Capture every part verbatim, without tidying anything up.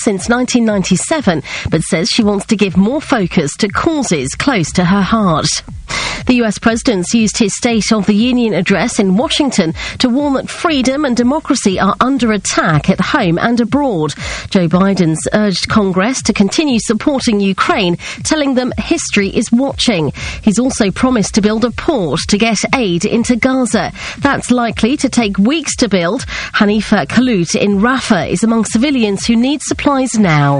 since nineteen ninety-seven, but says she wants to give more focus to causes close to her heart. The U S president's used his State of the Union address in Washington to warn that freedom and democracy are under attack at home and abroad. Joe Biden's urged Congress to continue supporting Ukraine, telling them history is watching. He's also promised to build a port to get aid into Gaza. That's likely to take weeks to build. Hanifa Khallout in Rafah is among civilians who need supplies now.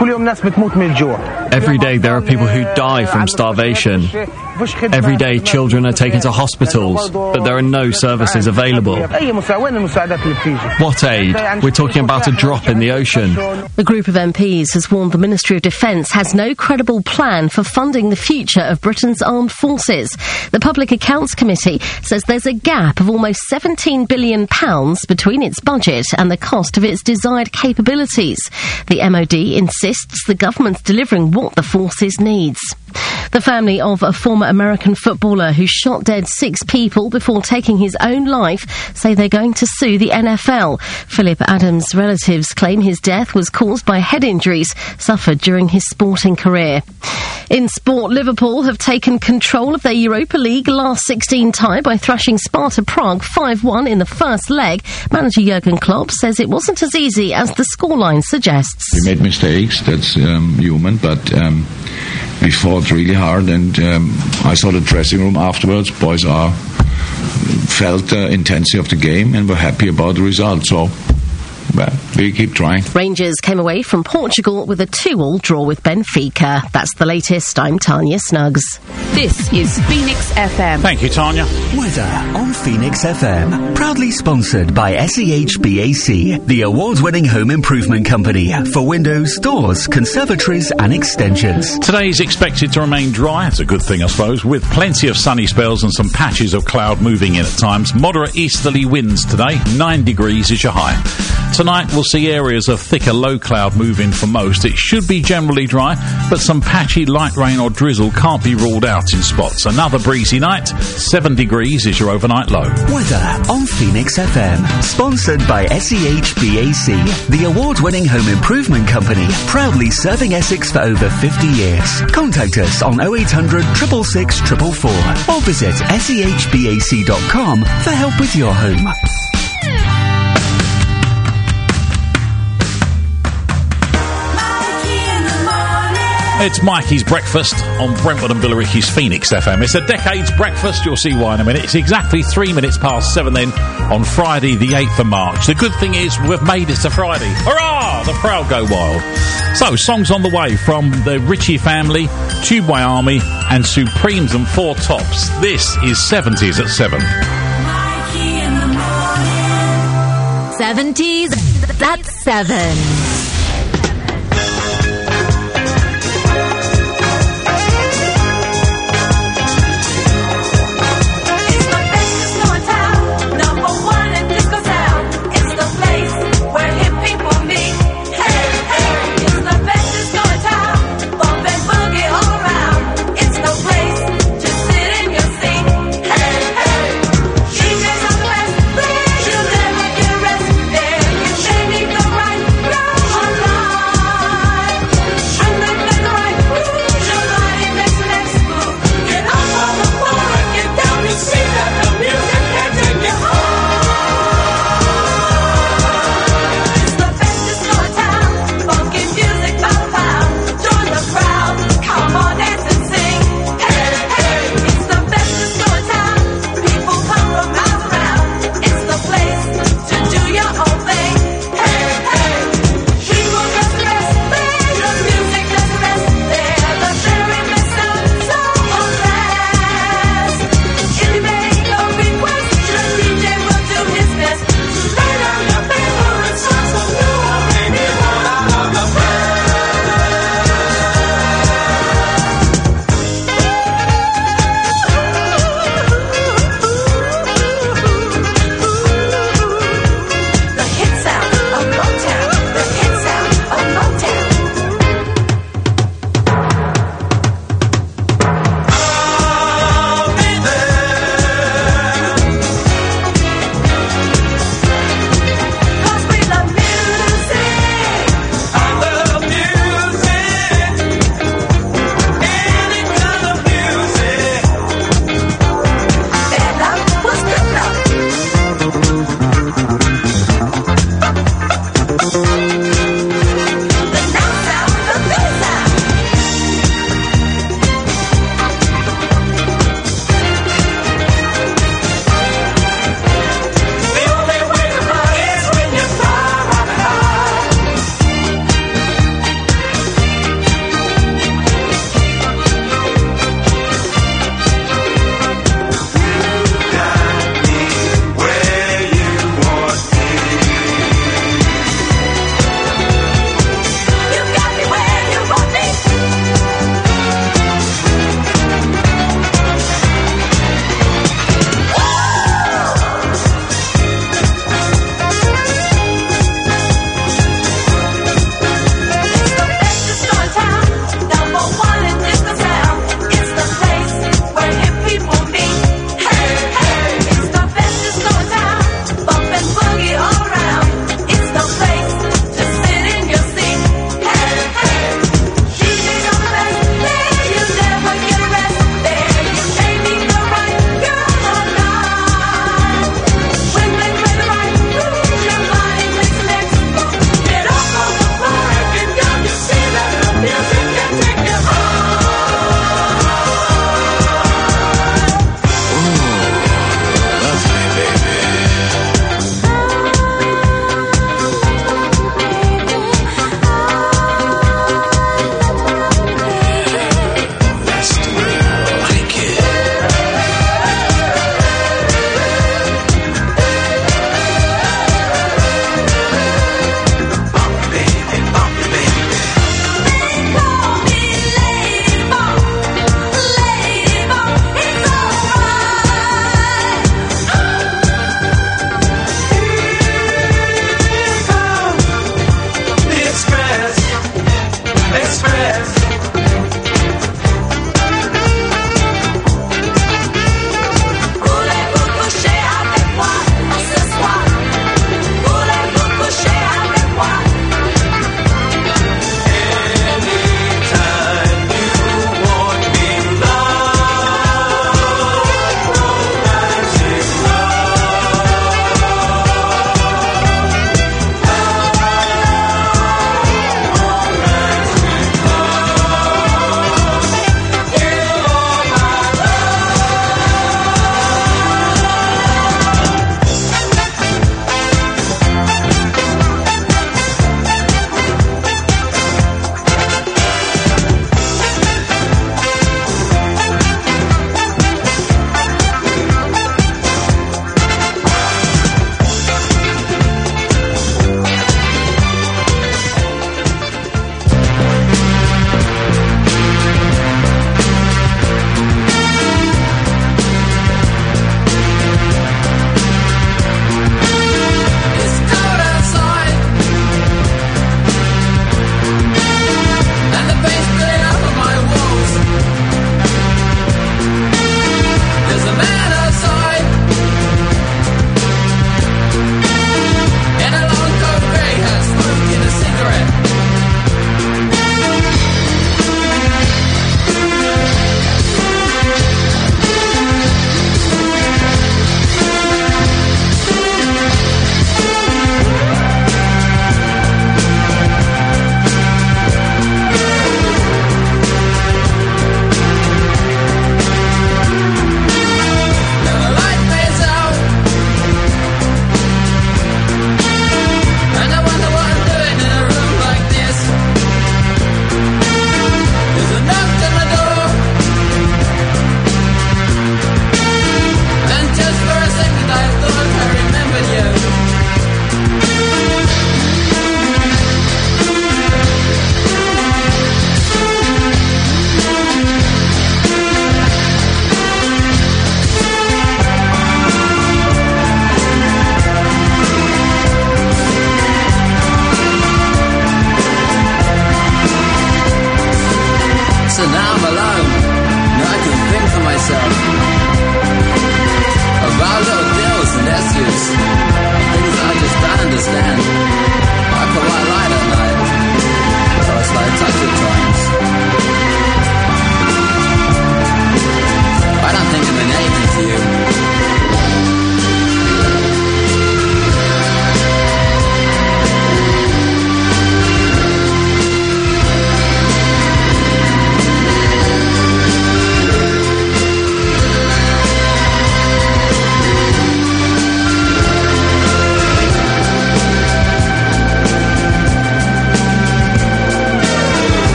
Every day there are people who die from starvation. Every day children are taken to hospitals, but there are no services available. What aid? We're talking about a drop in the ocean. The group of M Ps has warned the Ministry of Defence has no credible plan for funding the future of Britain's armed forces. The Public Accounts Committee says there's a gap of almost seventeen billion pounds between its budget and the cost of its desired capabilities. The M O D insists the government's delivering what the forces needs. The family of a former American footballer who shot dead six people before taking his own life say they're going to sue the N F L. Philip Adams' relatives claim his death was caused by head injuries suffered during his sporting career. In sport, Liverpool have taken control of their Europa League last sixteen tie by thrashing Sparta Prague five one in the first leg. Manager Jurgen Klopp says it wasn't as easy as the scoreline suggests. We made mistakes, that's um, human, but um, we fought really hard, and um, I saw the dressing room afterwards. Boys are felt the intensity of the game and were happy about the result. So, well, we keep trying. Rangers came away from Portugal with a two all draw with Benfica. That's the latest. I'm Tanya Snuggs. This is Phoenix F M. Thank you, Tanya. Weather on Phoenix F M. Proudly sponsored by S E H B A C, the award-winning home improvement company for windows, doors, conservatories and extensions. Today is expected to remain dry. It's a good thing, I suppose, with plenty of sunny spells and some patches of cloud moving in at times. Moderate easterly winds today. Nine degrees is your high. Tonight we'll see areas of thicker low cloud move in for most. It should be generally dry, but some patchy light rain or drizzle can't be ruled out in spots. Another breezy night. Seven degrees is your overnight low. Weather on Phoenix F M. Sponsored by S E H B A C, the award-winning home improvement company, proudly serving Essex for over fifty years. Contact us on oh eight hundred, six six six, four four four or visit S E H B A C dot com for help with your home. It's Mikey's Breakfast on Brentwood and Billericay's Phoenix F M. It's a decade's breakfast. You'll see why in a minute. It's exactly three minutes past seven then on Friday the eighth of March. The good thing is we've made it to Friday. Hurrah! The crowd go wild. So, songs on the way from the Ritchie Family, Tubeway Army and Supremes and Four Tops. This is seventies at seven. Mikey in the morning. seventies at seven. Right.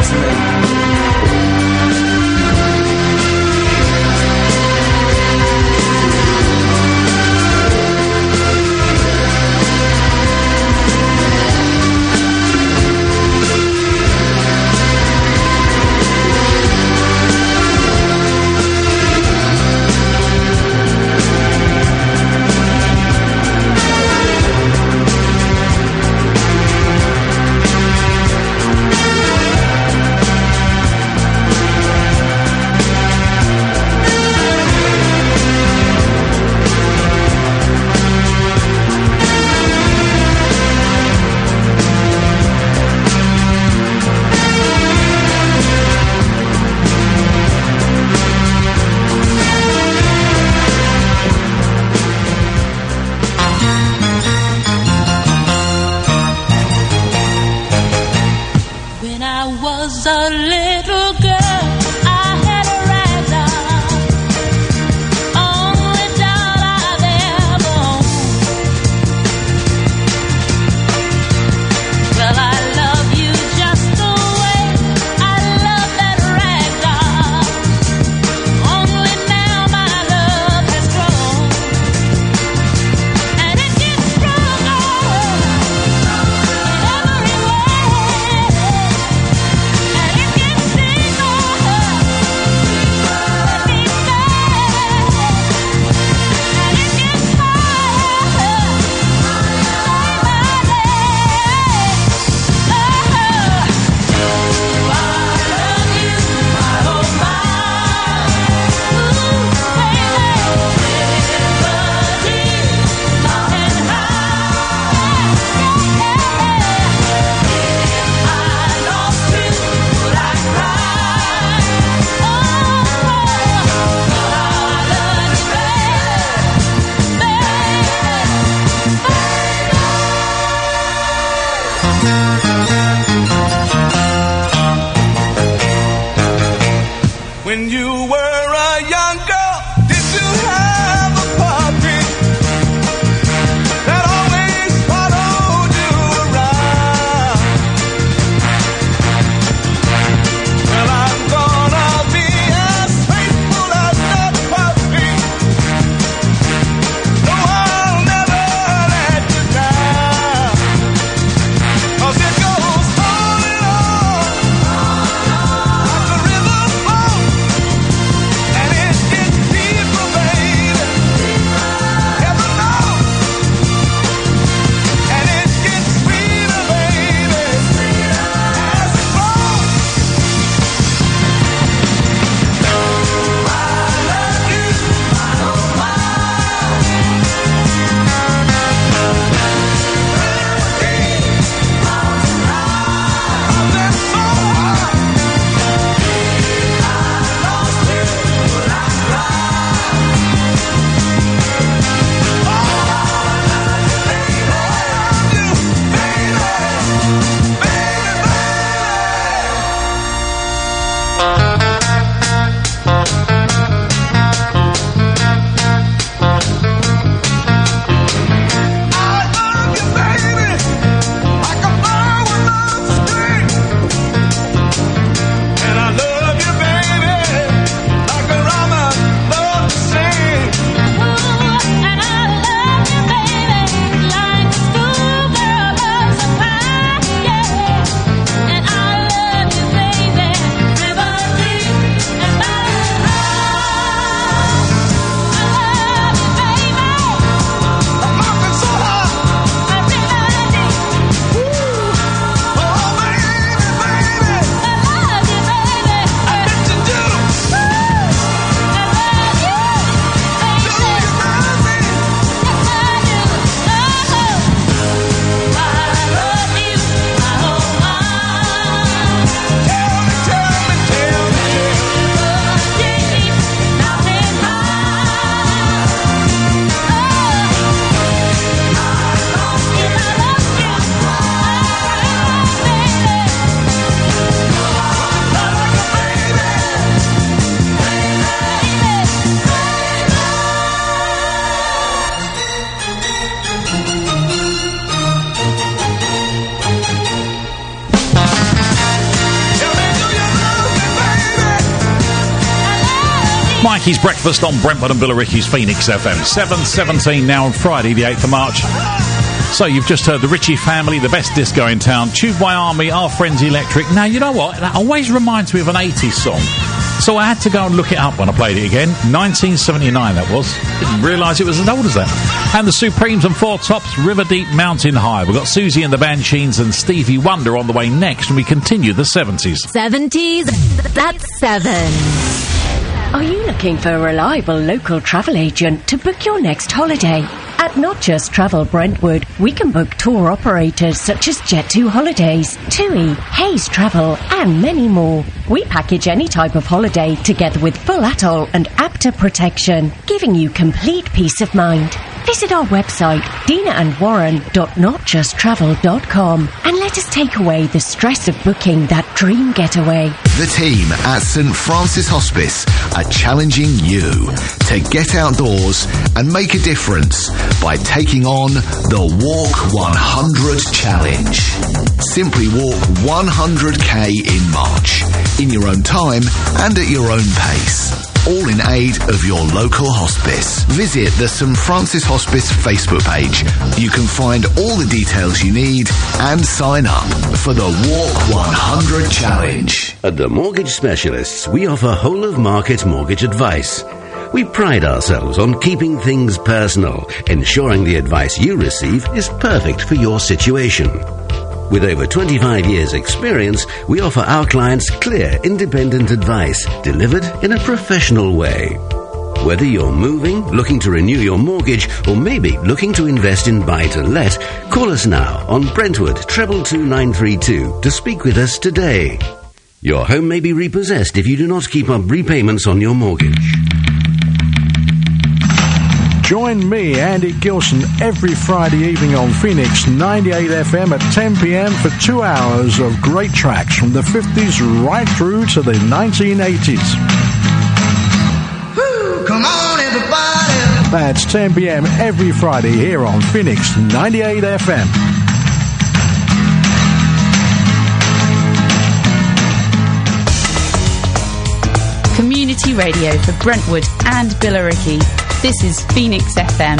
Everywhere. And it gets stronger. Mikey's Breakfast on Brentford and Billericay's Phoenix F M. seven seventeen now on Friday, the eighth of March. So you've just heard the Ritchie Family, the best disco in town, Tube by Army, Our Friends Electric. Now, you know what? That always reminds me of an eighties song. So I had to go and look it up when I played it again. nineteen seventy-nine, that was. Didn't realise it was as old as that. And the Supremes and Four Tops, River Deep, Mountain High. We've got Susie and the Banshees and Stevie Wonder on the way next, and we continue the seventies. seventies, that's seven. Are you looking for a reliable local travel agent to book your next holiday? At Not Just Travel Brentwood, we can book tour operators such as Jet two Holidays, TUI, Hayes Travel, and many more. We package any type of holiday together with full atoll and APTA protection, giving you complete peace of mind. Visit our website, dina and warren dot not just travel dot com, and let us take away the stress of booking that dream getaway. The team at St Francis Hospice are challenging you to get outdoors and make a difference by taking on the Walk one hundred Challenge. Simply walk one hundred k in March, in your own time and at your own pace. All in aid of your local hospice. Visit the St Francis Hospice Facebook page. You can find all the details you need and sign up for the Walk one hundred Challenge. At the Mortgage Specialists, we offer whole-of-market mortgage advice. We pride ourselves on keeping things personal, ensuring the advice you receive is perfect for your situation. With over twenty-five years' experience, we offer our clients clear, independent advice delivered in a professional way. Whether you're moving, looking to renew your mortgage, or maybe looking to invest in buy-to-let, call us now on Brentwood treble two nine three two to speak with us today. Your home may be repossessed if you do not keep up repayments on your mortgage. Join me, Andy Gilson, every Friday evening on Phoenix ninety-eight F M at ten p.m. for two hours of great tracks from the fifties right through to the nineteen eighties. Woo, come on, everybody. That's ten p.m. every Friday here on Phoenix ninety-eight F M. Community radio for Brentwood and Billericay. This is Phoenix F M.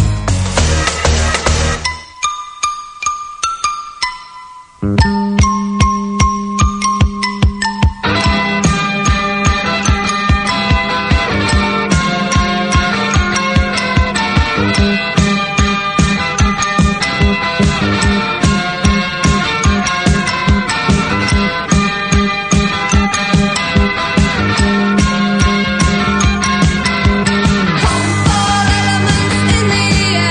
In the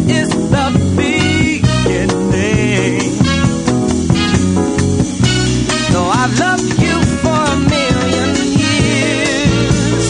is the beginning. So I've loved you for a million years.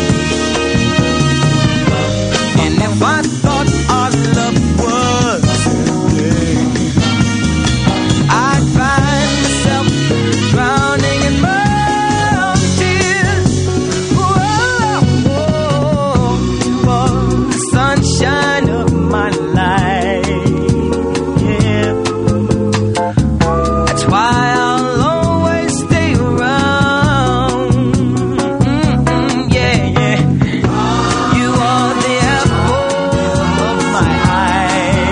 And if I thought our love was ending, I'd find myself drowning in my own tears. Whoa, whoa, whoa, the sunshine of my life. Yeah, that's why I'll always stay around. Mm-mm, yeah, yeah. You are the apple of my eye.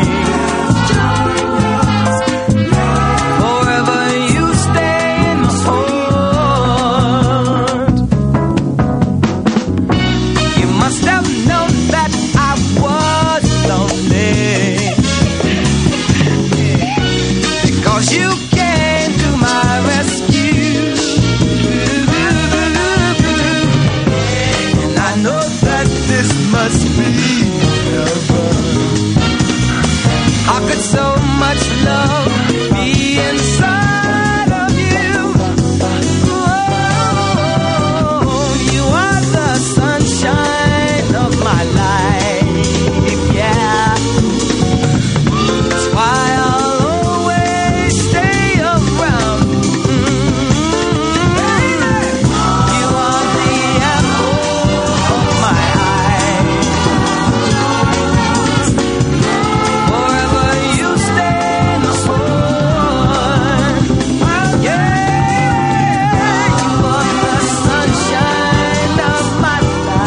Forever you stay in my heart. You must have known that I was lonely, because you came to my rescue. And I know that this must be heaven. How could so much love be inside of you? Oh, you are the sunshine of my life, yeah. That's why I'll always stay around. Mm-hmm. You are the apple of my eye. Forever you stay in my heart. Yeah, you are the sunshine of my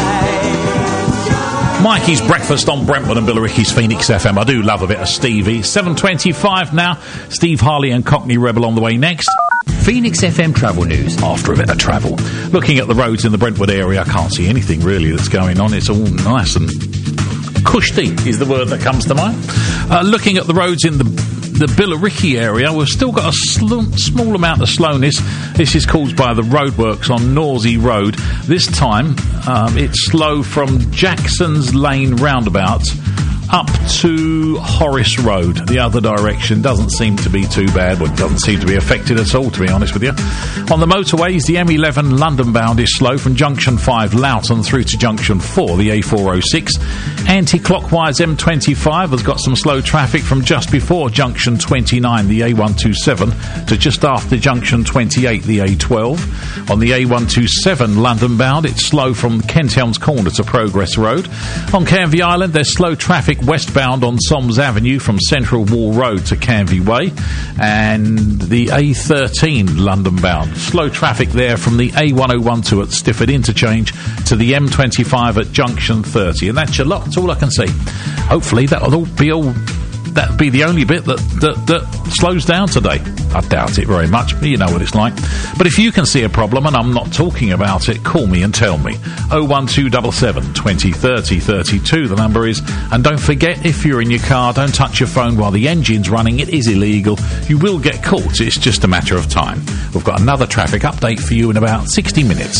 life. Mikey's Breakfast on Brentwood and Billericay's Phoenix F M. I do love a bit of Stevie. seven twenty-five now. Steve Harley and Cockney Rebel on the way next. Phoenix F M travel news. After a bit of travel. Looking at the roads in the Brentwood area, I can't see anything really that's going on. It's all nice and cushy is the word that comes to mind. Uh, looking at the roads in the the Billericay area, we've still got a sl- small amount of slowness. This is caused by the roadworks on Norsey Road. This time, um, it's slow from Jackson's Lane roundabout up to Horace Road. The other direction doesn't seem to be too bad, well, it doesn't seem to be affected at all, to be honest with you. On the motorways, the M eleven London bound is slow from Junction five Loughton through to Junction four, the A four oh six. Anti-clockwise M twenty-five has got some slow traffic from just before Junction twenty-nine, the A one twenty-seven, to just after Junction twenty-eight, the A twelve. On the A one twenty-seven London bound, it's slow from Kent Elms Corner to Progress Road. On Canvey Island, there's slow traffic westbound on Soms Avenue from Central Wall Road to Canvey Way, and the A thirteen London bound. Slow traffic there from the A ten twelve at Stifford Interchange to the M twenty-five at Junction thirty, and that's your lot. That's all I can see. Hopefully that'll all be all. That'd be the only bit that, that, that slows down today. I doubt it very much, but you know what it's like. But if you can see a problem and I'm not talking about it, call me and tell me. oh one two seven seven, twenty, thirty, thirty-two, the number is. And don't forget, if you're in your car, don't touch your phone while the engine's running. It is illegal. You will get caught. It's just a matter of time. We've got another traffic update for you in about sixty minutes.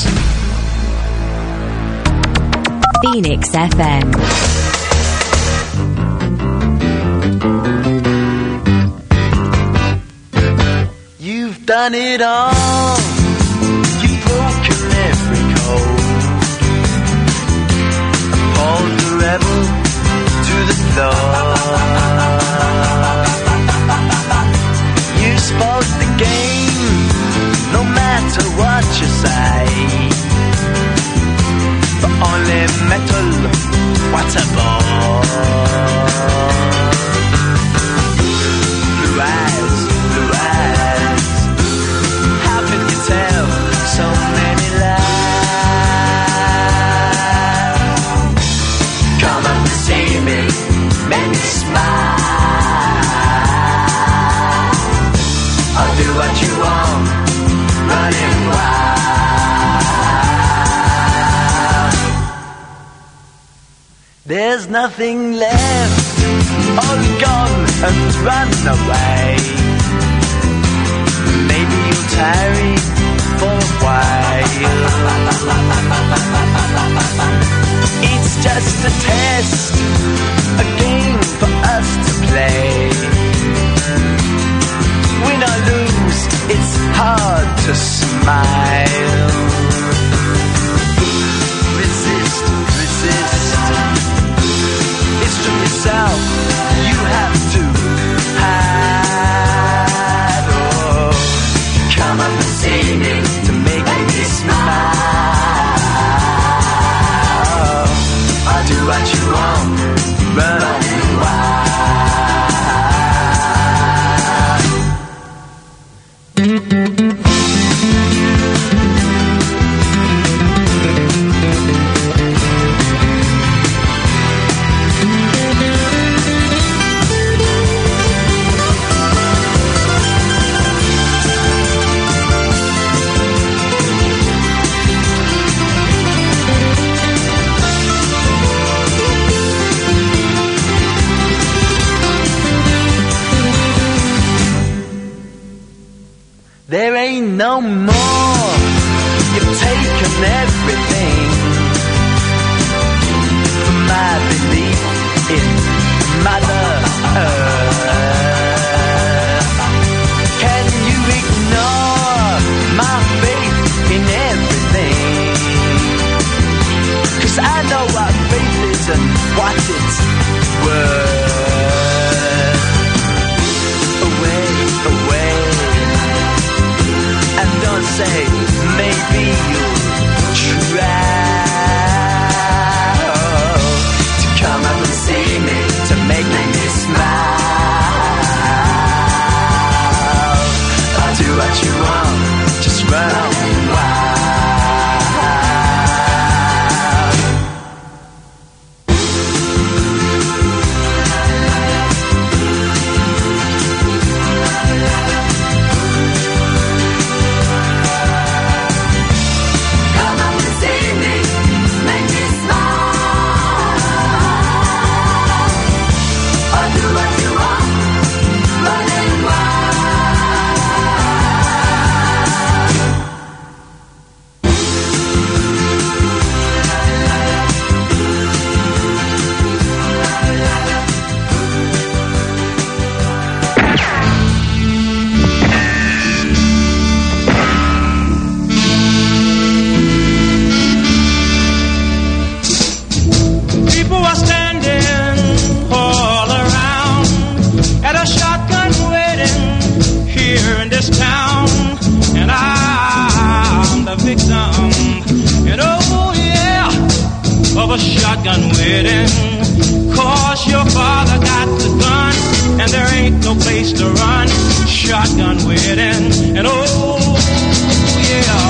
Phoenix F M. You've done it all. You've broken every code. Pulled the rebel to the floor. You spoke the game, no matter what you say. But only metal, what a bore. Blue eyes, blue eyes. How can you tell so many lies? Come up to see me, make me smile. I'll do what you want, running wild. There's nothing left, all gone and run away. Maybe you'll tarry for a while. It's just a test, a game for us no more. You've taken everything from my belief in Mother Earth. Can you ignore my faith in everything? 'Cause I know what faith is and what it's worth. Away, away, and don't say maybe you'll try to come up and see me, to make me smile. I'll do what you want, just run on wild. Shotgun wedding, 'cause your father got the gun and there ain't no place to run. Shotgun wedding, and oh yeah.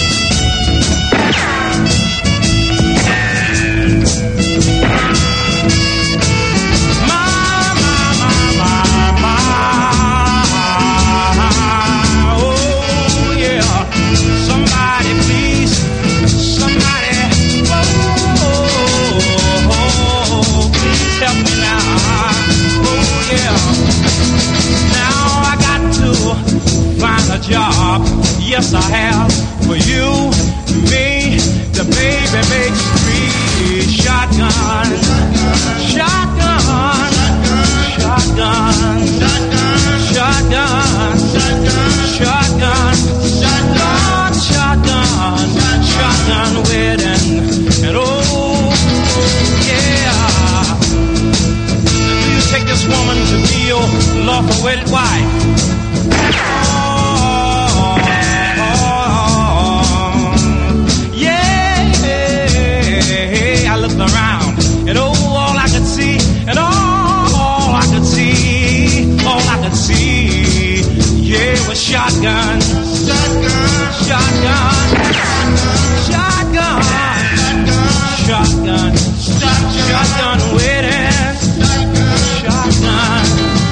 Job, yes I have, for you, me, the baby makes three. Shotgun, shotgun, shotgun, shotgun, shotgun, shotgun, shotgun, shotgun wedding, and oh yeah. Do you take this woman to be your lawful wedded wife? Around, and oh, all I could see, and all I could see, all I could see, yeah, was shotgun, shotgun, shotgun, shotgun, shotgun, shotgun, shotgun wedding, shotgun.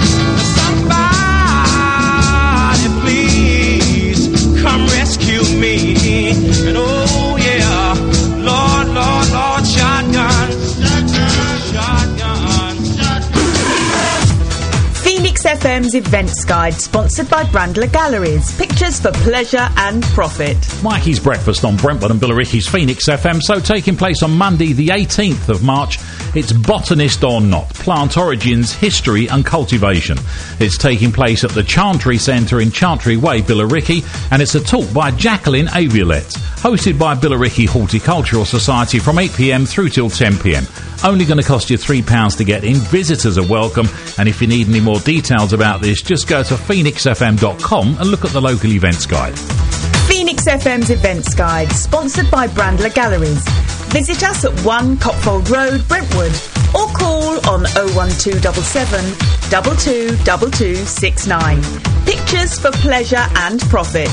Somebody please come rescue me, and oh yeah, Lord, Lord, Lord, shotgun, shotgun, shotgun, shotgun. Phoenix F M's Events Guide, sponsored by Brandler Galleries. Pictures for pleasure and profit. Mikey's Breakfast on Brentwood and Billericay's Phoenix F M. So taking place on Monday the eighteenth of March, it's Botanist or Not, Plant Origins, History and Cultivation. It's taking place at the Chantry Centre in Chantry Way, Billericay, and it's a talk by Jacqueline Aviolette, hosted by Billericay Horticultural Society from eight p m through till ten p m. Only going to cost you three pounds to get in. Visitors are welcome, and if you need any more details about this, just go to phoenix f m dot com and look at the local events guide. Phoenix F M's Events Guide, sponsored by Brandler Galleries. Visit us at one Copfold Road, Brentwood, or call on oh one two seven seven, two two two two six nine. Pictures for pleasure and profit.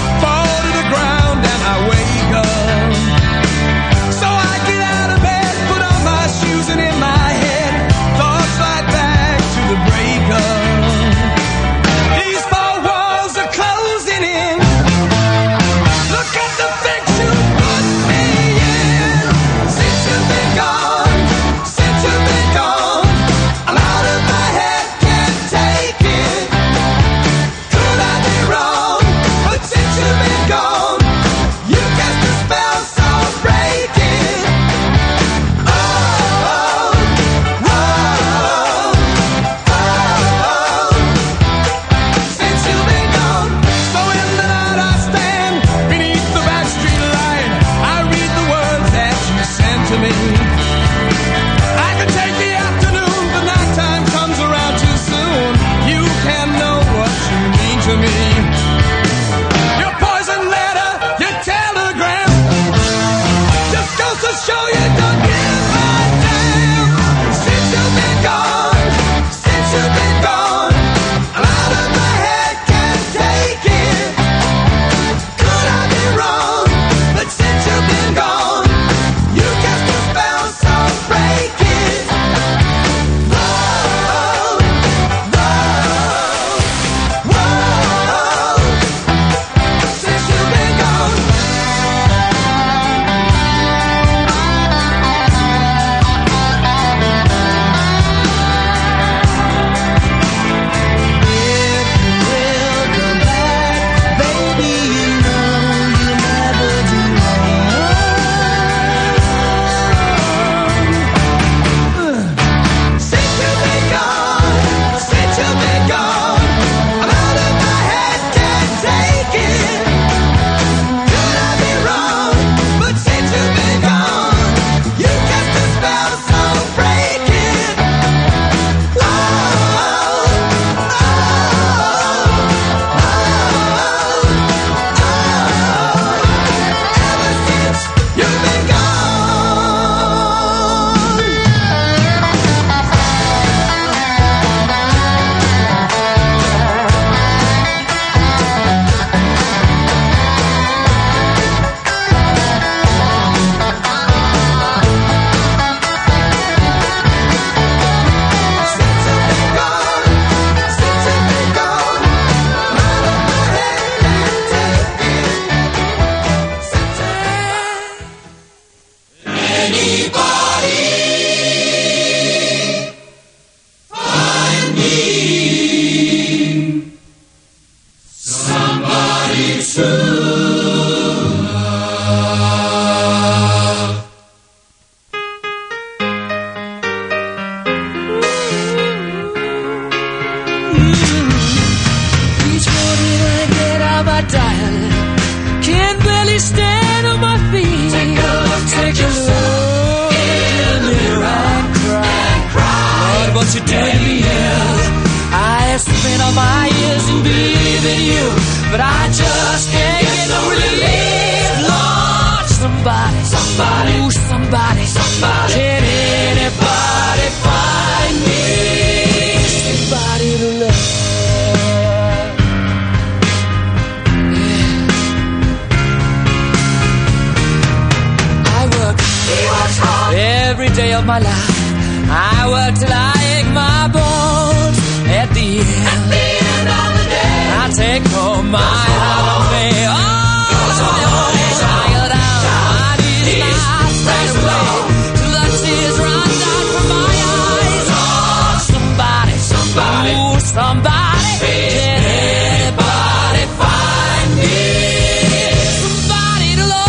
So I get out of bed. Each morning I get out my dial, can't barely stand on my feet. Take a look, take a look in the mirror and cry. Lord, what you doing here? I spent all my years in believing you, but I just can't get no relief. Lord, somebody, somebody, ooh, somebody, somebody, can anybody find me somebody to love? Every day of my life, I work till I ache my bones. At the end, At the end of the day, I take home my heart of me. Oh, smile down, my knees not straight away till the tears run down from my eyes. Oh, somebody, somebody, ooh, somebody, can anybody find me somebody to love?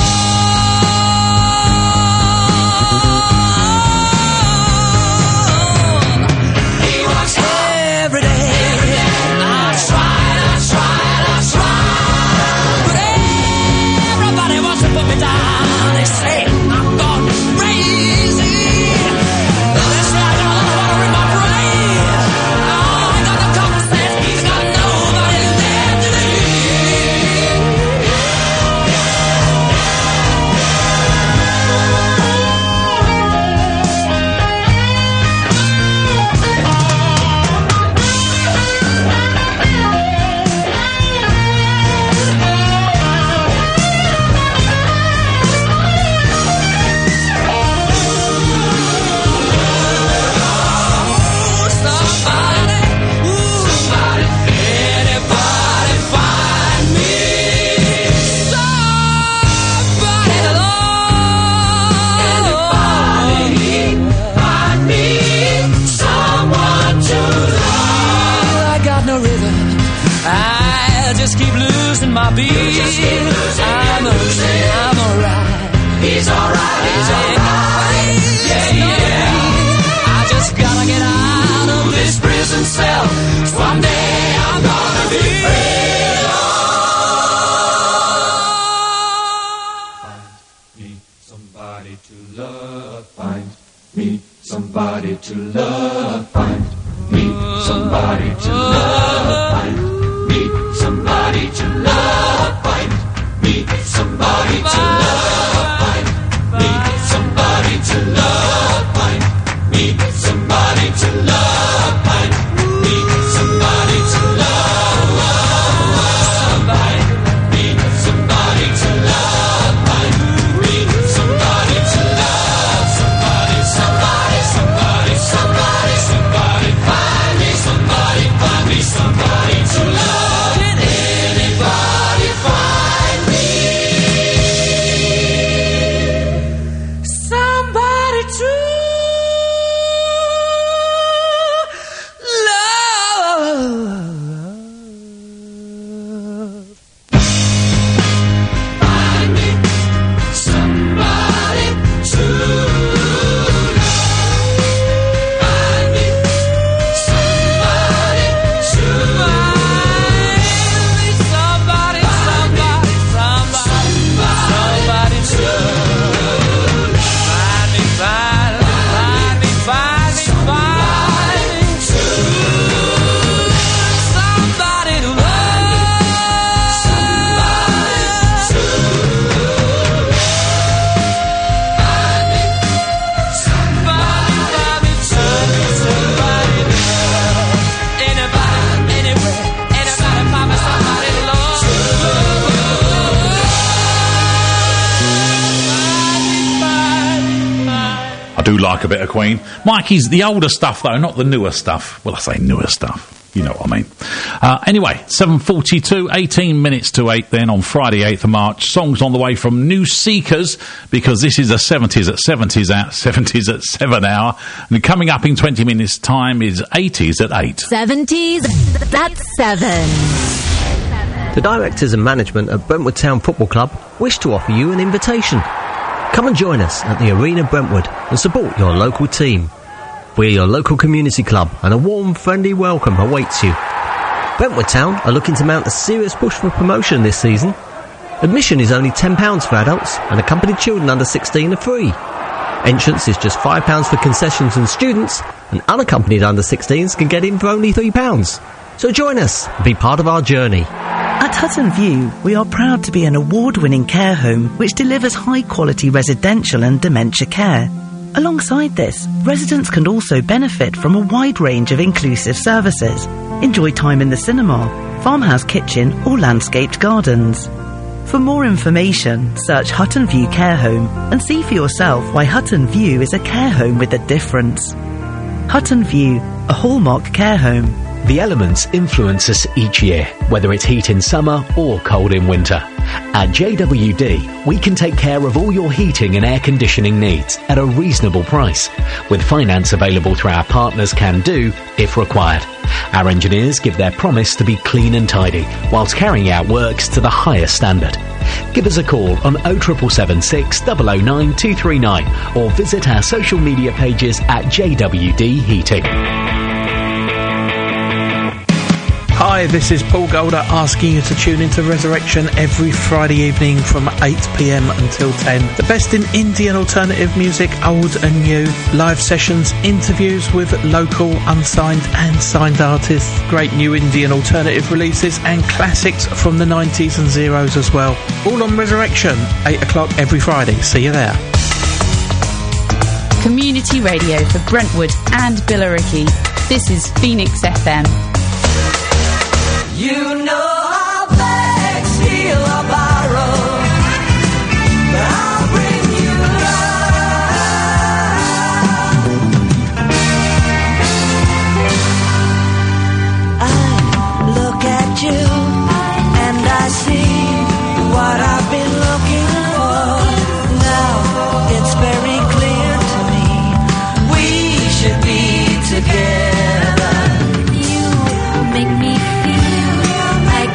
Just keep losing my beat. Just keep losing, I'm losing. I'm alright. He's alright. He's alright. Yeah, yeah. I just gotta get out of this prison cell. Someday I'm gonna be free. Find me somebody to love. Find me somebody to love. Find me somebody to love. Find somebody to love, find me somebody to love, find me somebody to love, find me somebody to love, find me somebody to love, find me somebody to love, find me somebody to love, somebody, somebody, somebody, somebody, somebody, find me somebody, find me somebody to love. do like a bit of Queen. Mikey's the older stuff, though, not the newer stuff. Well, I say newer stuff. You know what I mean. Uh, anyway, seven forty-two, eighteen minutes to eight then on Friday, eighth of March. Songs on the way from New Seekers, because this is a seventies at seventies out, seventies at seven hour. And coming up in twenty minutes' time is eighties at eight. seventies, that's seven. The directors and management at Brentwood Town Football Club wish to offer you an invitation. Come and join us at the Arena Brentwood and support your local team. We're your local community club and a warm, friendly welcome awaits you. Brentwood Town are looking to mount a serious push for promotion this season. Admission is only ten pounds for adults and accompanied children under sixteen are free. Entrance is just five pounds for concessions and students, and unaccompanied under sixteens can get in for only three pounds. So join us and be part of our journey. At Hutton View, we are proud to be an award-winning care home which delivers high-quality residential and dementia care. Alongside this, residents can also benefit from a wide range of inclusive services. Enjoy time in the cinema, farmhouse kitchen or landscaped gardens. For more information, search Hutton View Care Home and see for yourself why Hutton View is a care home with a difference. Hutton View, a hallmark care home. The elements influence us each year, whether it's heat in summer or cold in winter. At J W D, we can take care of all your heating and air conditioning needs at a reasonable price, with finance available through our partners Can Do if required. Our engineers give their promise to be clean and tidy, whilst carrying out works to the highest standard. Give us a call on oh seven seven six, zero zero nine two three nine or visit our social media pages at J W D Heating. Hi, this is Paul Golder asking you to tune into Resurrection every Friday evening from eight p m until ten. The best in indie and alternative music, old and new, live sessions, interviews with local, unsigned and signed artists, great new indie and alternative releases and classics from the nineties and zeros as well. All on Resurrection, eight o'clock every Friday. See you there. Community radio for Brentwood and Billericay. This is Phoenix F M. You know I'll beg, steal or borrow, but I'll bring you love. I look at you and I see what I've been looking for. Now it's very clear to me we should be together. You make me feel like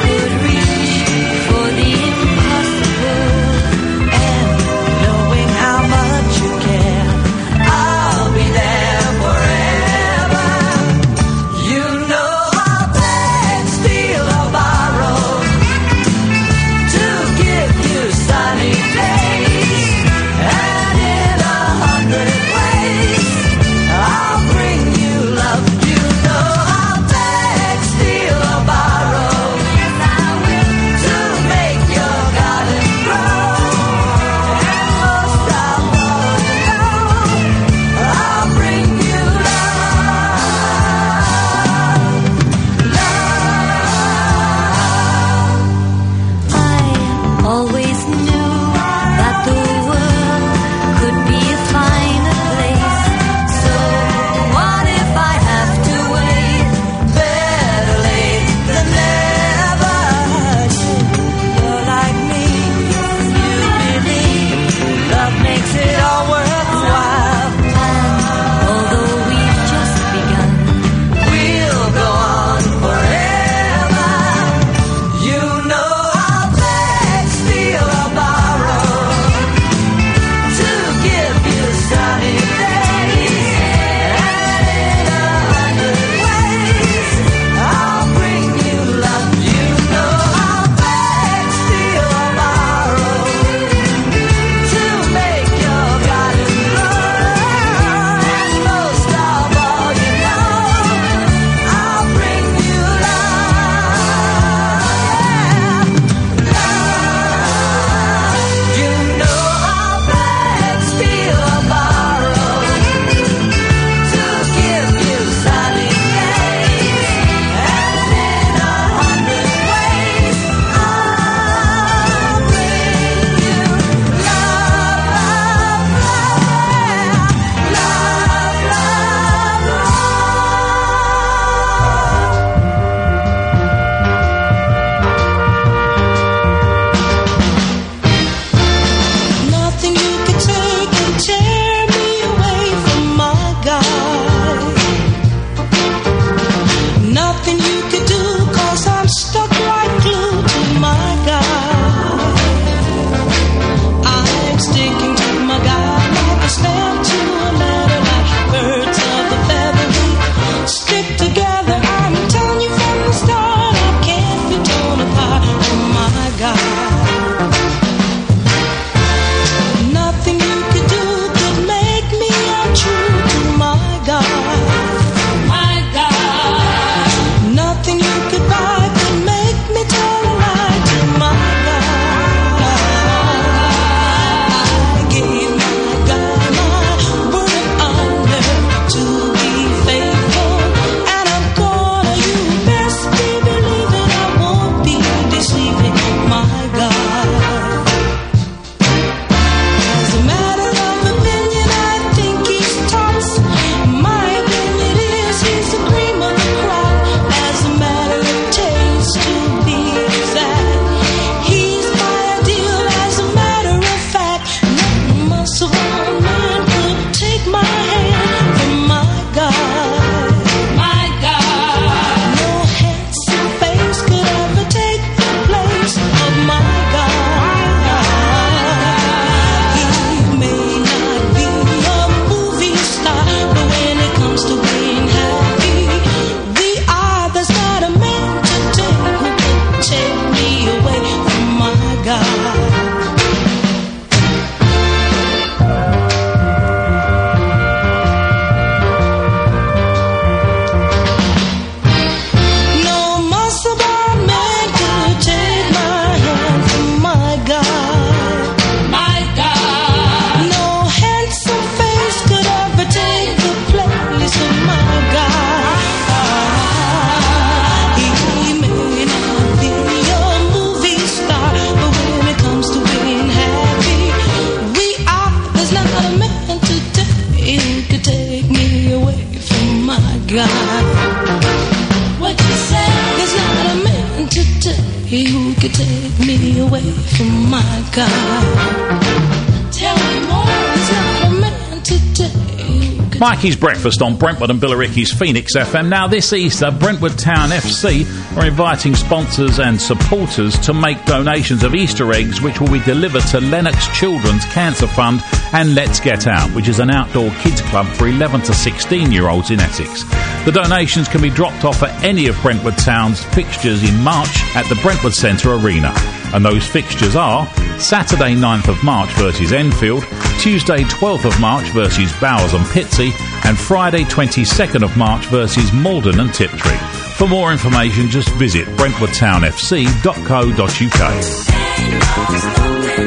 my God. Tell me more, is not a man today. Mikey's Breakfast on Brentwood and Billericay's Phoenix F M. Now this Easter, Brentwood Town F C are inviting sponsors and supporters to make donations of Easter eggs which will be delivered to Lennox Children's Cancer Fund and Let's Get Out, which is an outdoor kids club for eleven to sixteen year olds in Essex. The donations can be dropped off at any of Brentwood Town's fixtures in March at the Brentwood Centre Arena. And those fixtures are Saturday ninth of March versus Enfield, Tuesday twelfth of March versus Bowers and Pitsea, and Friday twenty-second of March versus Malden and Tiptree. For more information, just visit brentwood town f c dot co dot u k.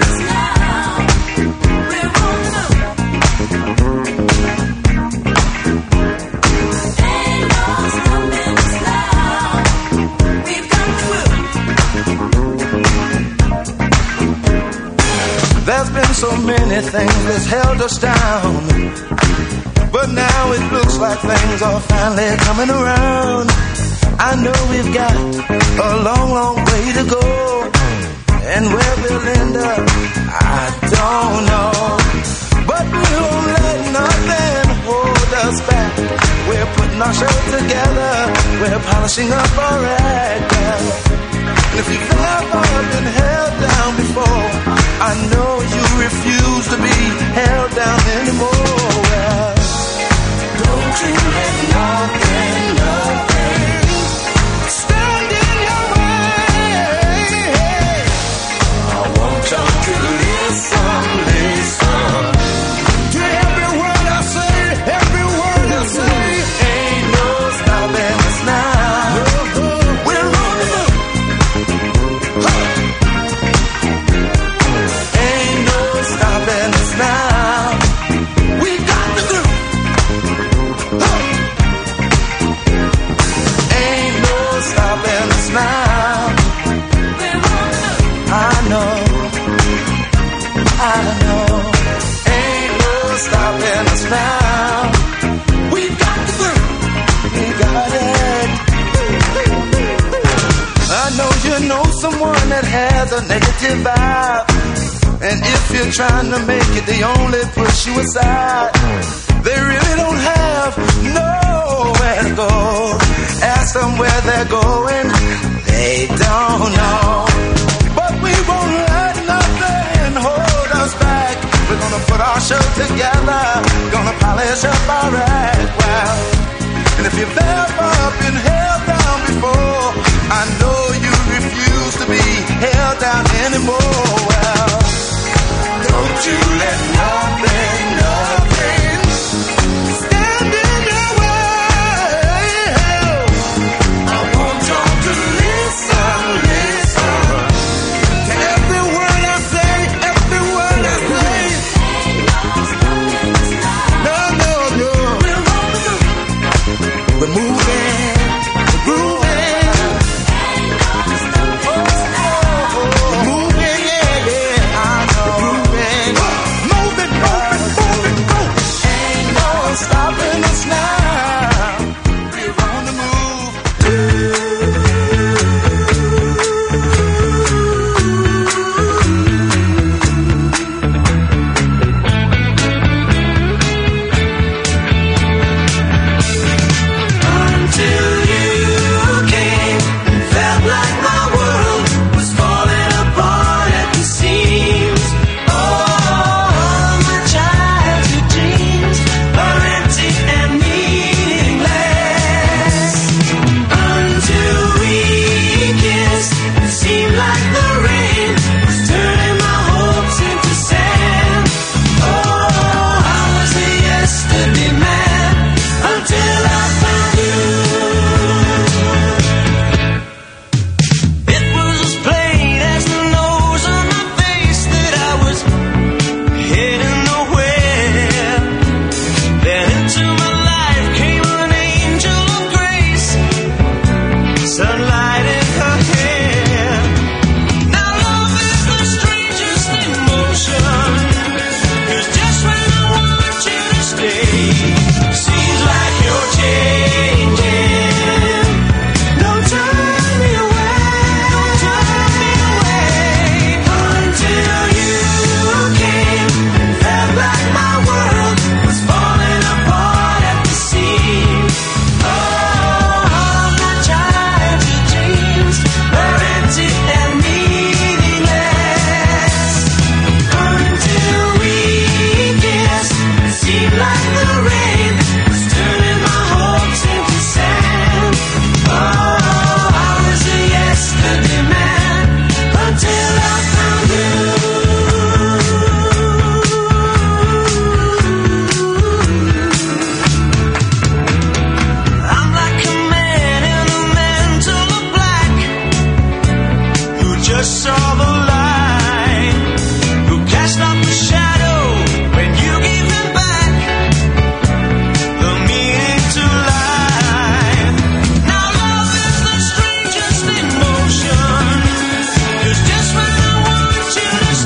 There's been so many things that's held us down, but now it looks like things are finally coming around. I know we've got a long, long way to go, and where we'll end up, I don't know. But we won't let nothing hold us back. We're putting our show together, we're polishing up our act, girl. And if you've ever been held down before, I know you refuse to be held down anymore. Well, don't you let nothing, nothing stand in your way. I want you to listen, listen to every word I say, every word I say. Ain't no stopping us now. We're on the move. Stopping us now. We got the groove. Ain't no stopping us now. I know, I know. Ain't no stopping us now. We got the groove. We got it. I know you know someone that has a negative vibe, and if you're trying to make it, they only push you aside. They really don't have nowhere to go. Ask them where they're going, they don't know. But we won't let nothing hold us back. We're gonna put our show together, gonna polish up our act well. And if you've ever been held down before, I know you refuse to be held down anymore. Well, don't you let nothing, nothing stand in your way. I want you to listen, listen to every word I say, every word I say. No, no, no. We're moving, we're grooving. We're moving, yeah.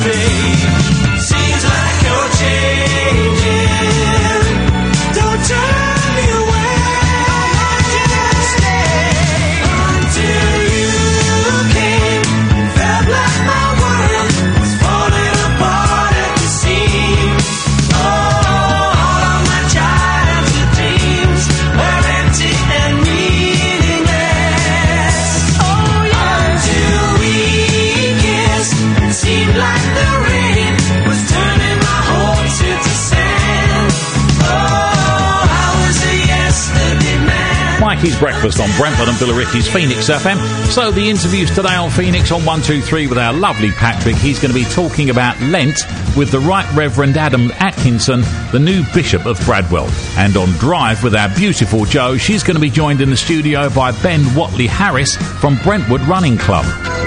babe. Seems like you're changing. Don't turn me away. I want you to stay until you came. Felt like my world was falling apart at the seams. Oh, all of my childhood dreams were empty and meaningless. Oh, yeah. Until we kissed, it seemed like the rain was turning my hopes into sand. Oh, I was a yesterday man. Mikey's Breakfast on Brentford and Billericay's Phoenix F M. So the interviews today on Phoenix on one two three with our lovely Patrick. He's going to be talking about Lent with the Right Reverend Adam Atkinson, the new Bishop of Bradwell. And on Drive with our beautiful Jo, she's going to be joined in the studio by Ben Watley Harris from Brentwood Running Club.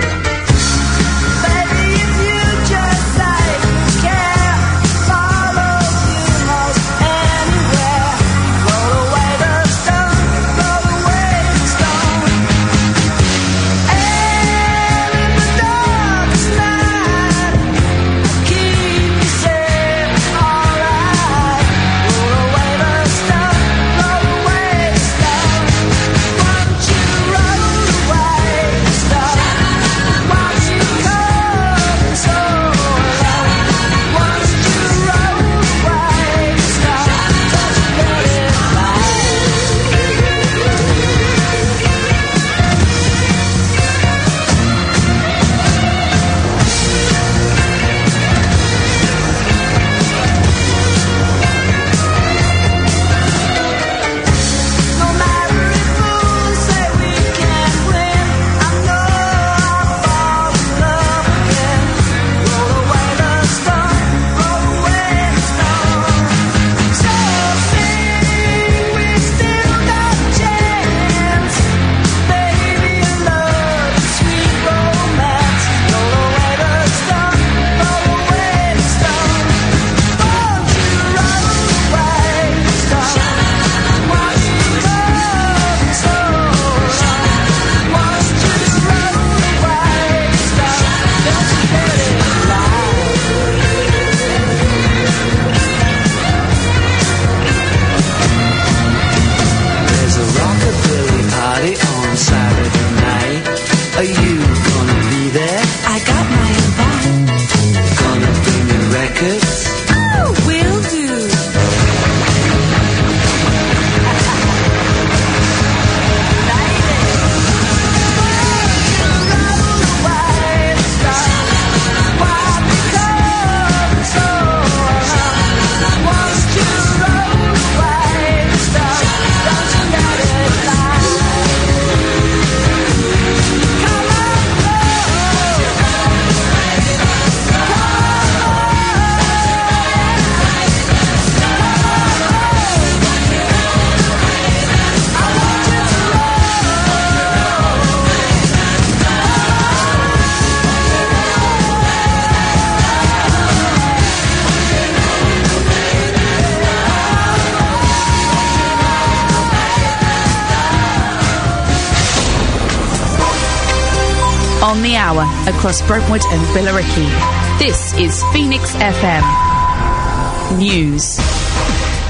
On the hour, across Brentwood and Billericay. This is Phoenix F M News.